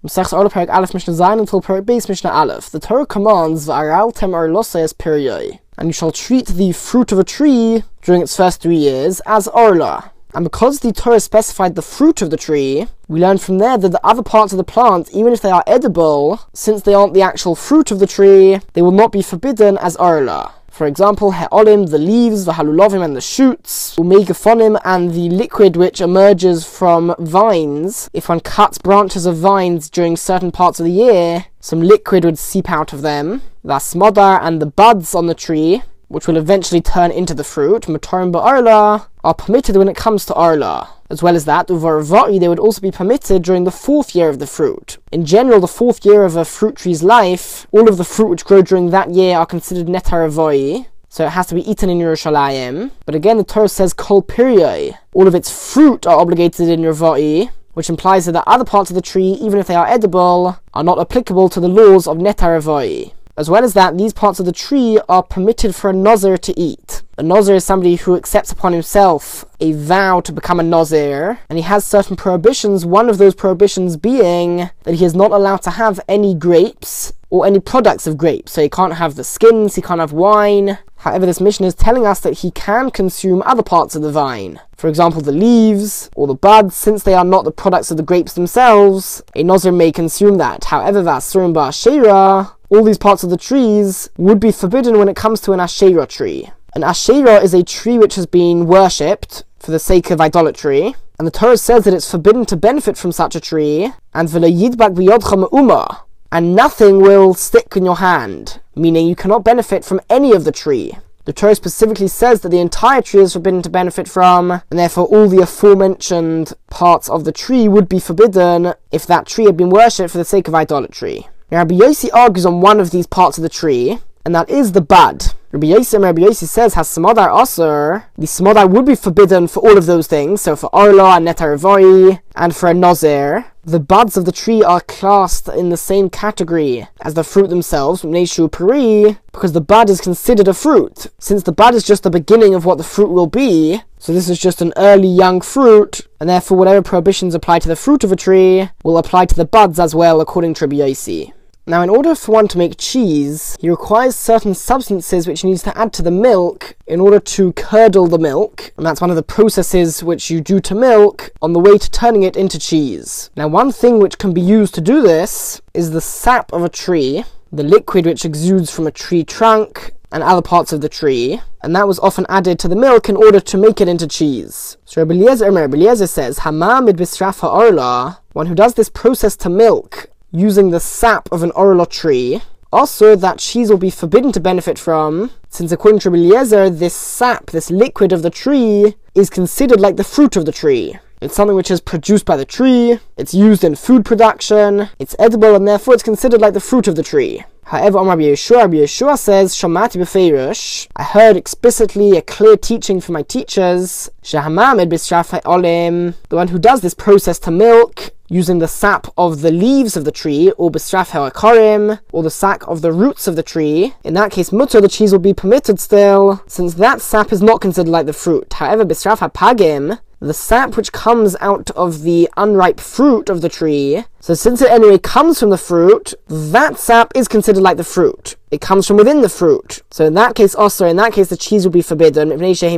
Masechtas Orla Perek Aleph Mishnah Zayin until Perek Beis Mishnah Aleph. The Torah commands v'araltem orlosei as perioi, and you shall treat the fruit of a tree during its first 3 years as orla. And because the Torah specified the fruit of the tree, we learn from there that the other parts of the plant, even if they are edible, since they aren't the actual fruit of the tree, they will not be forbidden as orla. For example, he'olim, the leaves, the halulovim, and the shoots, umegafonim, and the liquid which emerges from vines. If one cuts branches of vines during certain parts of the year, some liquid would seep out of them. The smodar and the buds on the tree, which will eventually turn into the fruit, matorim ba'arla, are permitted when it comes to arla. As well as that, uvarva'i, they would also be permitted during the 4th year of the fruit. In general, the 4th year of a fruit tree's life, all of the fruit which grow during that year are considered netaravo'i, so it has to be eaten in Yerushalayim. But again, the Torah says kol piryoi, all of its fruit are obligated in Yerva'i, which implies that the other parts of the tree, even if they are edible, are not applicable to the laws of netaravo'i. As well as that, these parts of the tree are permitted for a Nazir to eat. A Nazir is somebody who accepts upon himself a vow to become a Nazir, and he has certain prohibitions, one of those prohibitions being that he is not allowed to have any grapes or any products of grapes. So he can't have the skins, he can't have wine. However, this Mishnah is telling us that he can consume other parts of the vine. For example, the leaves or the buds, since they are not the products of the grapes themselves, a Nazir may consume that. However, v'asurim ba'asherah, all these parts of the trees would be forbidden when it comes to an Asherah tree. An Asherah is a tree which has been worshipped for the sake of idolatry, and the Torah says that it's forbidden to benefit from such a tree, and v'lo yidbak b'yodcha me'uma, and nothing will stick in your hand, meaning you cannot benefit from any of the tree. The Torah specifically says that the entire tree is forbidden to benefit from, and therefore all the aforementioned parts of the tree would be forbidden if that tree had been worshipped for the sake of idolatry. Rabbi Yossi argues on one of these parts of the tree, and that is the bud. Rabbi Yossi says, has smodar asur, the smodar would be forbidden for all of those things, so for orla and netaravo'i, and for a nazir. The buds of the tree are classed in the same category as the fruit themselves, neshu peri, because the bud is considered a fruit. Since the bud is just the beginning of what the fruit will be, so this is just an early young fruit, and therefore whatever prohibitions apply to the fruit of a tree will apply to the buds as well, according to Rabbi Yossi. Now, in order for one to make cheese, he requires certain substances which he needs to add to the milk in order to curdle the milk, and that's one of the processes which you do to milk on the way to turning it into cheese. Now, one thing which can be used to do this is the sap of a tree, the liquid which exudes from a tree trunk and other parts of the tree, and that was often added to the milk in order to make it into cheese. So Rabbi Eliezer says, Hama mid bisraf ha'orla, one who does this process to milk using the sap of an orla tree, also that cheese will be forbidden to benefit from, since according to Rabbi Eliezer, this sap, this liquid of the tree, is considered like the fruit of the tree. It's something which is produced by the tree, it's used in food production, it's edible, and therefore it's considered like the fruit of the tree. However, Rabbi Yeshua says, Shamati b'feirush, I heard explicitly a clear teaching from my teachers, Shehamamed b'sraf ha'olim, the one who does this process to milk, using the sap of the leaves of the tree, or b'sraf ha'akarim, or the sap of the roots of the tree. In that case, mutter, the cheese will be permitted still, since that sap is not considered like the fruit. However, b'sraf ha'pagim, the sap which comes out of the unripe fruit of the tree, so since it anyway comes from the fruit, that sap is considered like the fruit. It comes from within the fruit. So in that case also, the cheese will be forbidden,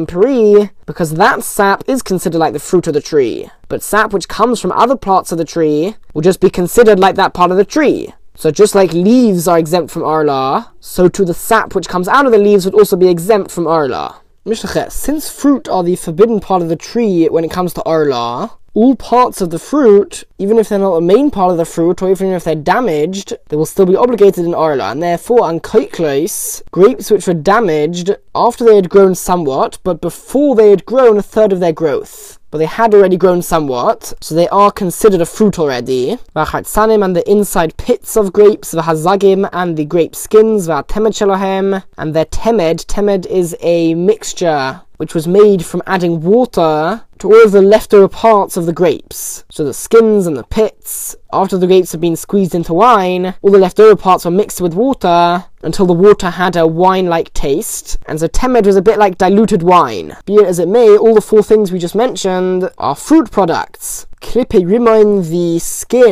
because that sap is considered like the fruit of the tree. But sap which comes from other parts of the tree will just be considered like that part of the tree. So just like leaves are exempt from arla, so too the sap which comes out of the leaves would also be exempt from arla. Since fruit are the forbidden part of the tree when it comes to arla, all parts of the fruit, even if they're not the main part of the fruit, or even if they're damaged, they will still be obligated in arla, and therefore, ankoiklos, grapes which were damaged after they had grown somewhat, but before they had grown a third of their growth. But they had already grown somewhat, so they are considered a fruit already. V'achatzanim, and the inside pits of grapes, v'hazagim, and the grape skins, v'atemed shelohem, and their temed. Temed is a mixture which was made from adding water to all of the leftover parts of the grapes. So the skins and the pits, after the grapes had been squeezed into wine, all the leftover parts were mixed with water until the water had a wine-like taste, and so temed was a bit like diluted wine. Be it as it may, all the 4 things we just mentioned are fruit products. Klippe rimoin, the skin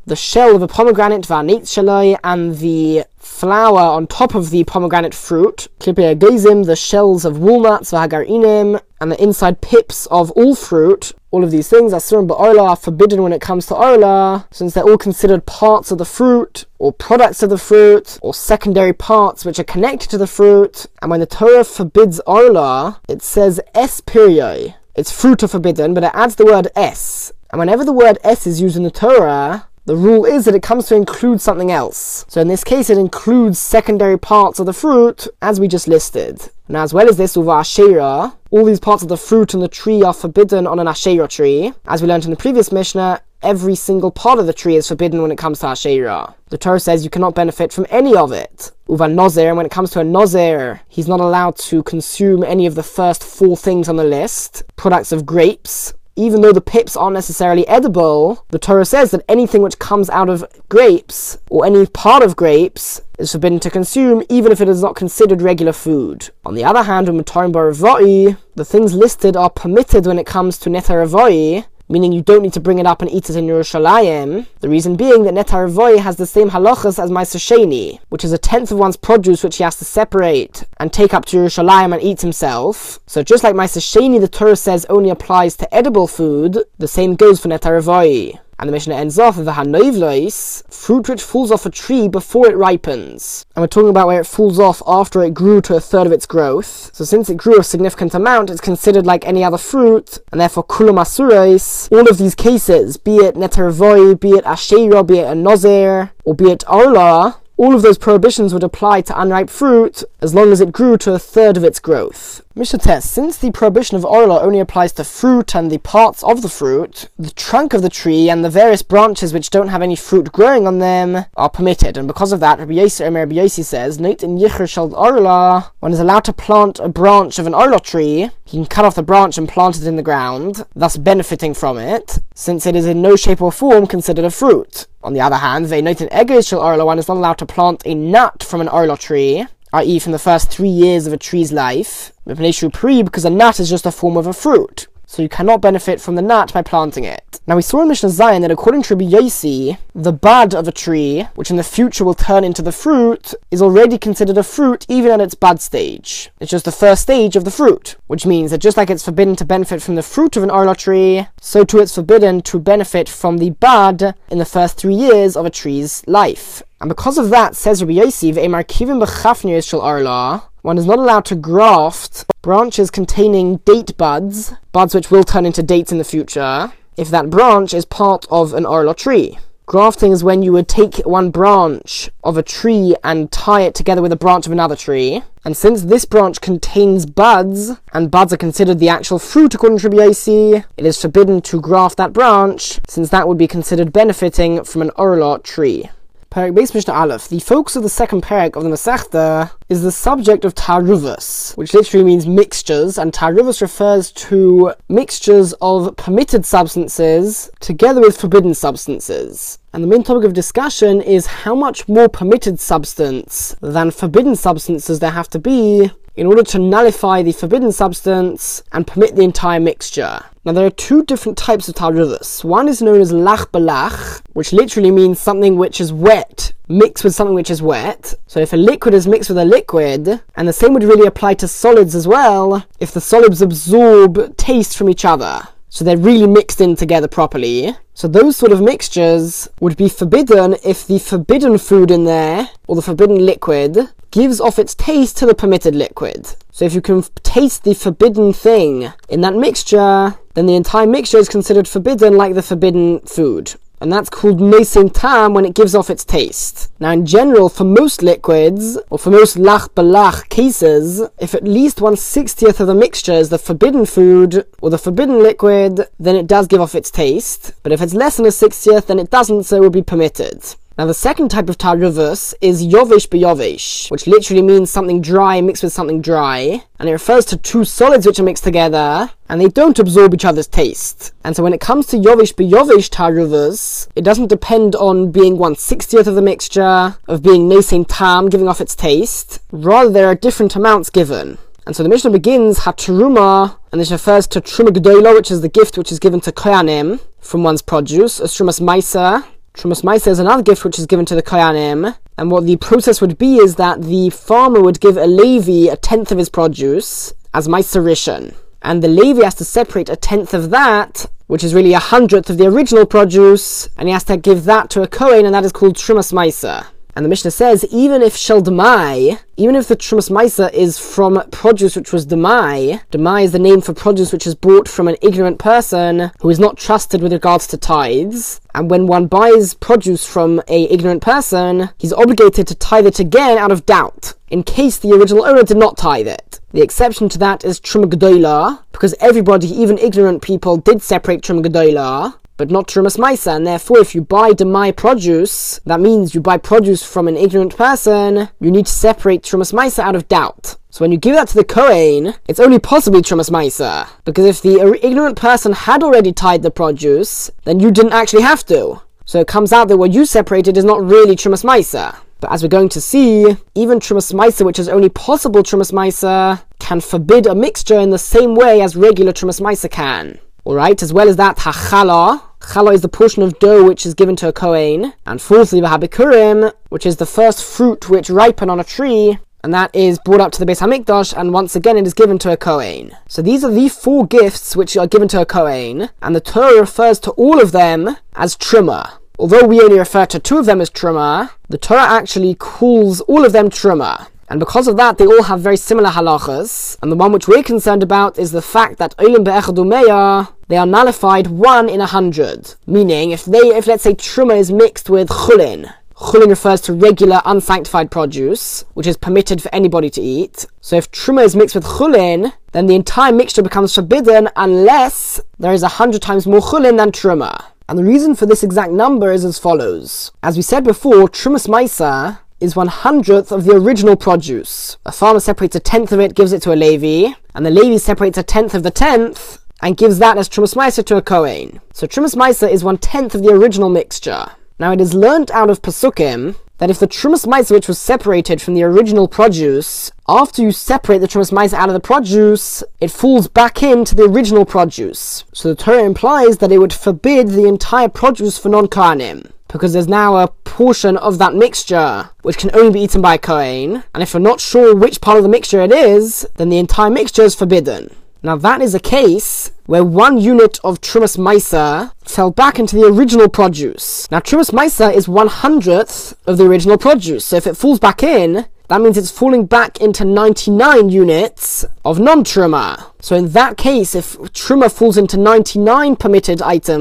the shell of a pomegranate, v'anetz shaloi, and the flour on top of the pomegranate fruit, klippei agazim, the shells of walnuts, v'hagarinim, and the inside pips of all fruit. All of these things, asurim ba'orla, are forbidden when it comes to orla, since they're all considered parts of the fruit, or products of the fruit, or secondary parts which are connected to the fruit. And when the Torah forbids orla, it says es perioi. It's fruit are forbidden, but it adds the word es. And whenever the word es is used in the Torah, the rule is that it comes to include something else. So in this case, it includes secondary parts of the fruit, as we just listed. Now, as well as this, uva asherah, all these parts of the fruit and the tree are forbidden on an asherah tree. As we learned in the previous Mishnah, every single part of the tree is forbidden when it comes to asherah. The Torah says you cannot benefit from any of it. Uva nozer, and when it comes to a nozer, he's not allowed to consume any of the first 4 things on the list, products of grapes. Even though the pips aren't necessarily edible, the Torah says that anything which comes out of grapes, or any part of grapes, is forbidden to consume, even if it is not considered regular food. On the other hand, the things listed are permitted when it comes to netar avoi, meaning you don't need to bring it up and eat it in Yerushalayim. The reason being that netar avoi has the same halachas as Ma'aser Sheni, which is a tenth of one's produce which he has to separate and take up to Yerushalayim and eat himself. So just like Ma'aser Sheni, the Torah says only applies to edible food, the same goes for netar avoi. And the Mishnah ends off with the hanoivlois, fruit which falls off a tree before it ripens. And we're talking about where it falls off after it grew to a third of its growth. So since it grew a significant amount, it's considered like any other fruit, and therefore kulam asurais. All of these cases, be it netar avoi, be it asherah, be it a nozer, or be it orla, all of those prohibitions would apply to unripe fruit as long as it grew to a third of its growth. Mishnah Tes, since the prohibition of orla only applies to fruit and the parts of the fruit, the trunk of the tree and the various branches which don't have any fruit growing on them are permitted. And because of that, Rabbi Yossi says, Neit in yicher shel orla, one is allowed to plant a branch of an orla tree. He can cut off the branch and plant it in the ground, thus benefiting from it, since it is in no shape or form considered a fruit. On the other hand, ve'noten egos shel orla, one is not allowed to plant a nut from an orla tree, i.e. from the first 3 years of a tree's life, because a nut is just a form of a fruit, so you cannot benefit from the nut by planting it. Now we saw in Mishnah Zayin that according to Rabbi Yossi, the bud of a tree, which in the future will turn into the fruit, is already considered a fruit even at its bud stage. It's just the first stage of the fruit, which means that just like it's forbidden to benefit from the fruit of an orla tree, so too it's forbidden to benefit from the bud in the first 3 years of a tree's life. And because of that, says Rabbi Yossi, one is not allowed to graft branches containing date buds which will turn into dates in the future, if that branch is part of an orla tree. Grafting is when you would take one branch of a tree and tie it together with a branch of another tree. And since this branch contains buds, and buds are considered the actual fruit according to Rabbi Yossi, it is forbidden to graft that branch, since that would be considered benefiting from an orla tree. Perek Beis Mishnah Aleph. The focus of the second perek of the Masechta is the subject of taruvos, which literally means mixtures, and taruvos refers to mixtures of permitted substances together with forbidden substances. And the main topic of discussion is how much more permitted substance than forbidden substances there have to be in order to nullify the forbidden substance and permit the entire mixture. Now there are 2 different types of taruvos. One is known as lach belach, which literally means something which is wet mixed with something which is wet. So if a liquid is mixed with a liquid, and the same would really apply to solids as well, if the solids absorb taste from each other. So they're really mixed in together properly. So those sort of mixtures would be forbidden if the forbidden food in there, or the forbidden liquid, gives off its taste to the permitted liquid. So if you can taste the forbidden thing in that mixture, then the entire mixture is considered forbidden like the forbidden food. And that's called nesim tam when it gives off its taste. Now in general, for most liquids, or for most lach belach cases, if at least 1/60th of the mixture is the forbidden food, or the forbidden liquid, then it does give off its taste. But if it's less than 1/60th, then it doesn't, so it will be permitted. Now the second type of taruvos is yovesh beyovesh, which literally means something dry mixed with something dry, and it refers to 2 solids which are mixed together, and they don't absorb each other's taste. And so when it comes to yovesh beyovesh taruvos, it doesn't depend on being 1/60th of the mixture, of being nesim tam, giving off its taste. Rather, there are different amounts given. And so the Mishnah begins, ha-teruma, and this refers to truma gedola, which is the gift which is given to kohanim from one's produce, as trumas maisa. Trumas Maisa is another gift which is given to the Kohanim, and what the process would be is that the farmer would give a Levi a tenth of his produce as Maisa Rishon, and the Levi has to separate a tenth of that, which is really 100th of the original produce, and he has to give that to a Kohen, and that is called Trumas Maisa. And the Mishnah says, even if Shel Demai, even if the Trumas Maisa is from produce which was Demai is the name for produce which is bought from an ignorant person who is not trusted with regards to tithes, and when one buys produce from an ignorant person, he's obligated to tithe it again out of doubt, in case the original owner did not tithe it. The exception to that is Truma Gedola, because everybody, even ignorant people, did separate Truma Gedola, but not Trumas Maisa, and therefore if you buy Demai produce, that means you buy produce from an ignorant person, you need to separate Trumas Maisa out of doubt. So when you give that to the Kohen, it's only possibly Trumas Maisa, because if the ignorant person had already tied the produce, then you didn't actually have to. So it comes out that what you separated is not really Trumas Maisa. But as we're going to see, even Trumas Maisa, which is only possible Trumas Maisa, can forbid a mixture in the same way as regular Trumas Maisa can. Alright, as well as that, Challah. Challah is the portion of dough which is given to a Kohen. And fourthly, Bikurim, which is the first fruit which ripen on a tree, and that is brought up to the Beis HaMikdash, and once again it is given to a Kohen. So these are the 4 gifts which are given to a Kohen, and the Torah refers to all of them as Truma. Although we only refer to 2 of them as Truma, the Torah actually calls all of them Truma. And because of that, they all have very similar halachas, and the one which we're concerned about is the fact that Olim Be'echad Umeya, they are nullified 1 in 100. Meaning, if let's say Truma is mixed with Chulin, Chulin refers to regular unsanctified produce, which is permitted for anybody to eat. So if Truma is mixed with Chulin, then the entire mixture becomes forbidden unless there is 100 times more Chulin than Truma. And the reason for this exact number is as follows. As we said before, Trumas Maisa is 100th of the original produce. A farmer separates a tenth of it, gives it to a Levi, and the Levi separates a tenth of the tenth, and gives that as Trumas Maisa to a Kohen. So Trumas Maisa is 1/10 of the original mixture. Now it is learnt out of Pesukim that if the Trumas Maisa which was separated from the original produce, after you separate the Trumas Maisa out of the produce, it falls back into the original produce. So the Torah implies that it would forbid the entire produce for non-Kohanim, because there's now a portion of that mixture which can only be eaten by a Kohen, and if you're not sure which part of the mixture it is, then the entire mixture is forbidden. Now that is a case where 1 unit of Trumas Maisa fell back into the original produce. Now Trumas Maisa is 100th of the original produce, so if it falls back in, that means it's falling back into 99 units of non-Truma. So in that case, if Truma falls into 99 permitted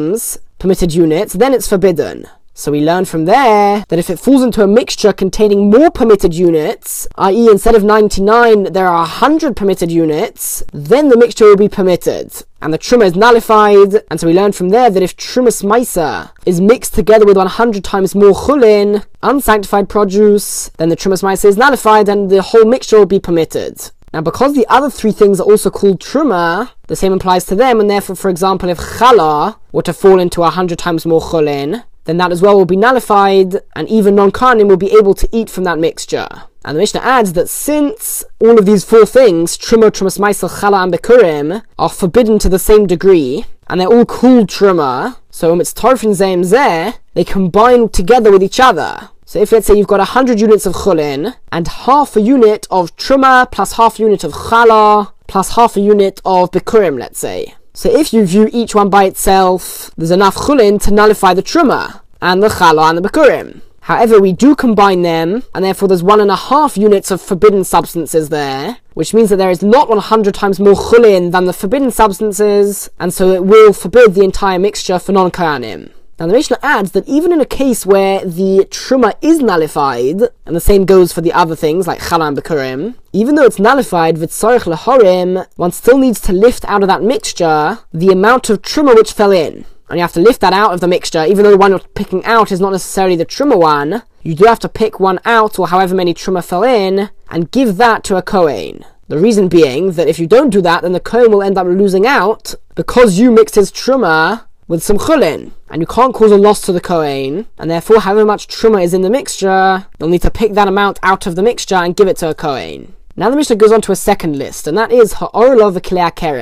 units, then it's forbidden. So we learn from there that if it falls into a mixture containing more permitted units, i.e. instead of 99 there are 100 permitted units, then the mixture will be permitted, and the Truma is nullified. And so we learn from there that if Trumas Maisa is mixed together with 100 times more Chulin, unsanctified produce, then the Trumas Maisa is nullified and the whole mixture will be permitted. Now because the other 3 things are also called Truma, the same applies to them, and therefore, for example, if Challah were to fall into 100 times more Chulin, then that as well will be nullified, and even non-Kohanim will be able to eat from that mixture. And the Mishnah adds that since all of these 4 things, Truma, Trumas Maisa, Challah, and Bikurim, are forbidden to the same degree, and they're all called Truma, so it's Tarfin Zeh Zeh, they combine together with each other. So if let's say you've got 100 units of Chulin, and half a unit of Truma, plus half a unit of Challah, plus half a unit of Bikurim, let's say. So if you view each one by itself, there's enough Chulin to nullify the Truma, and the Challah, and the Bikurim. However, we do combine them, and therefore there's 1.5 units of forbidden substances there, which means that there is not 100 times more Chulin than the forbidden substances, and so it will forbid the entire mixture for non-Kohanim. Now the Mishnah adds that even in a case where the Truma is nullified, and the same goes for the other things like Challah and Bikurim, even though it's nullified with Tzarech Lehorim, one still needs to lift out of that mixture the amount of Truma which fell in. And you have to lift that out of the mixture, even though the one you're picking out is not necessarily the Truma one, you do have to pick one out, or however many Truma fell in, and give that to a Kohen. The reason being that if you don't do that, then the Kohen will end up losing out, because you mixed his Truma with some Chulin, and you can't cause a loss to the Kohen, and therefore however much Truma is in the mixture, you'll need to pick that amount out of the mixture and give it to a Kohen. Now the Mishnah goes on to a second list, and that is Ha'orla v'Klei HaKerem.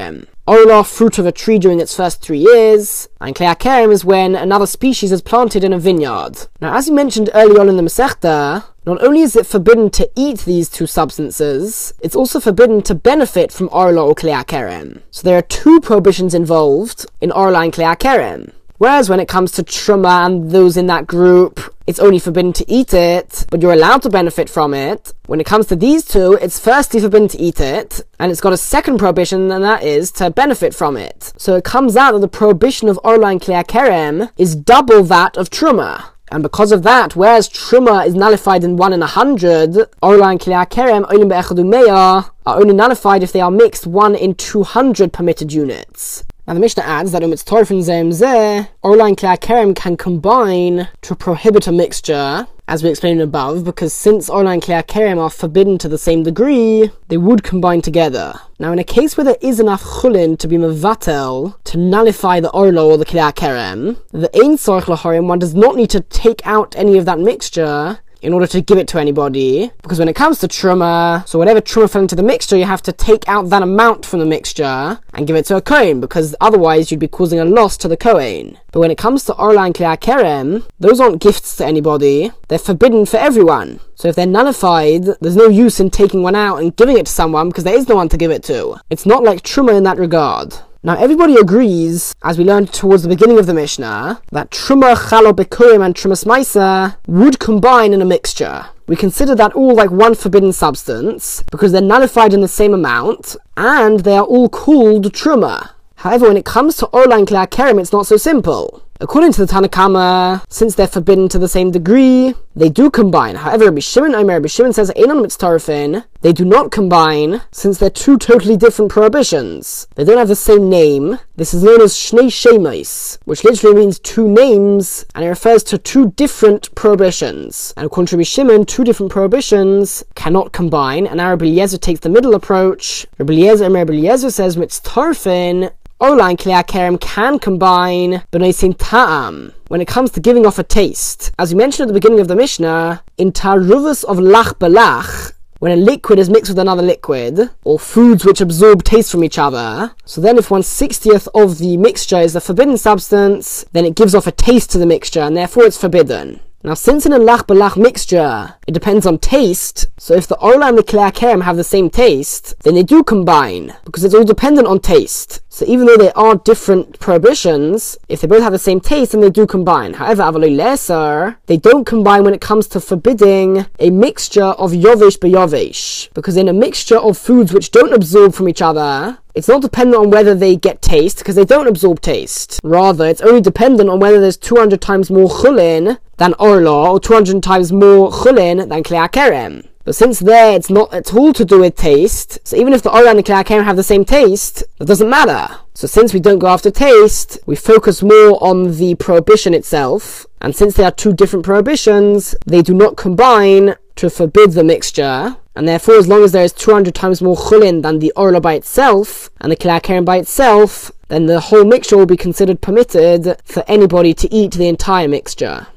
Orla, fruit of a tree during its first 3 years, and Klei HaKerem is when another species is planted in a vineyard. Now, as we mentioned early on in the Masechta, not only is it forbidden to eat these 2 substances, it's also forbidden to benefit from Orla or Klei HaKerem. So there are 2 prohibitions involved in Orla and Klei HaKerem. Whereas when it comes to Truma and those in that group, it's only forbidden to eat it, but you're allowed to benefit from it. When it comes to these 2, it's firstly forbidden to eat it, and it's got a second prohibition, and that is to benefit from it. So it comes out that the prohibition of Orla and Klei HaKerem is double that of Truma. And because of that, whereas Truma is nullified in 1 in 100, Orla and Klei HaKerem olim be'echad u'mea are only nullified if they are mixed 1 in 200 permitted units. Now the Mishnah adds that it's Torfin Zeim Zeh, Orla and Klei HaKerem can combine to prohibit a mixture, as we explained above, because since Orla and Klei HaKerem are forbidden to the same degree, they would combine together. Now in a case where there is enough chulin to be mevatel, to nullify the Orla or the Klei HaKerem, the Ein Tzorich Lahorim, one does not need to take out any of that mixture in order to give it to anybody, because when it comes to Truma, so whatever Truma fell into the mixture, you have to take out that amount from the mixture and give it to a Kohen, because otherwise you'd be causing a loss to the Kohen. But when it comes to Orla and Klei HaKerem, those aren't gifts to anybody, they're forbidden for everyone. So if they're nullified, there's no use in taking one out and giving it to someone, because there is no one to give it to. It's not like Truma in that regard. Now everybody agrees, as we learned towards the beginning of the Mishnah, that Truma, Chalo, Bekurim and Trumas Maisa would combine in a mixture. We consider that all like one forbidden substance, because they're nullified in the same amount, and they are all called Truma. However, when it comes to Orla and Klei HaKerem, it's not so simple. According to the Tanna Kama, since they're forbidden to the same degree, they do combine. However, Rabbi Shimon says, Einon mitztarfin, they do not combine, since they're 2 totally different prohibitions. They don't have the same name. This is known as Shnei Shemais, which literally means 2 names, and it refers to 2 different prohibitions. And according to Rabbi Shimon, 2 different prohibitions cannot combine, and Rabbi Eliezer takes the middle approach. Rabbi Eliezer says, mitztarfin, Orla and Klei HaKerem can combine b'neisin ta'am when it comes to giving off a taste. As we mentioned at the beginning of the Mishnah, in taruvus of lach belach, when a liquid is mixed with another liquid, or foods which absorb taste from each other, so then if 1/60th of the mixture is a forbidden substance, then it gives off a taste to the mixture, and therefore it's forbidden. Now, since in a lach belach mixture, it depends on taste, so if the Orla and the Klei HaKerem have the same taste, then they do combine, because it's all dependent on taste. So even though they are different prohibitions, if they both have the same taste, then they do combine. However, avaloi leser, they don't combine when it comes to forbidding a mixture of yovesh beyovesh, because in a mixture of foods which don't absorb from each other, it's not dependent on whether they get taste, because they don't absorb taste. Rather, it's only dependent on whether there's 200 times more chulin than Orla, or 200 times more chulin than Klei HaKerem. But since there, it's not at all to do with taste, so even if the Orla and the Klei HaKerem have the same taste, that doesn't matter. So since we don't go after taste, we focus more on the prohibition itself, and since they are 2 different prohibitions, they do not combine to forbid the mixture, and therefore as long as there is 200 times more chulin than the Orla by itself, and the Klei HaKerem by itself, then the whole mixture will be considered permitted for anybody to eat the entire mixture.